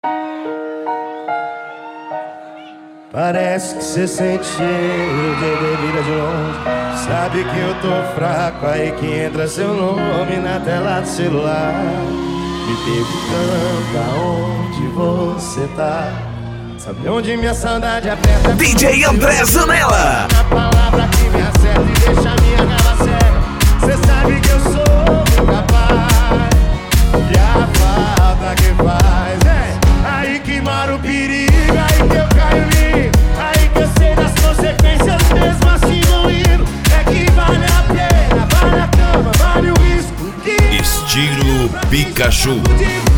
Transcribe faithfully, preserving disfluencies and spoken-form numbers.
Parece que cê sente cheiro de bebida de longe. Sabe que eu tô fraco, aí que entra seu nome na tela do celular, me perguntando aonde você tá. Sabe onde minha saudade aperta? D J André Zanella. A palavra que me acerta e deixa minha raiva cega. Cê sabe que eu sou capaz, e a falta que faz é aí que mora o perigo, aí que eu caio lindo, aí que eu sei das consequências mesmo assim vou indo. É que vale a pena, vale a cama, vale o risco que Estilo Pikachu.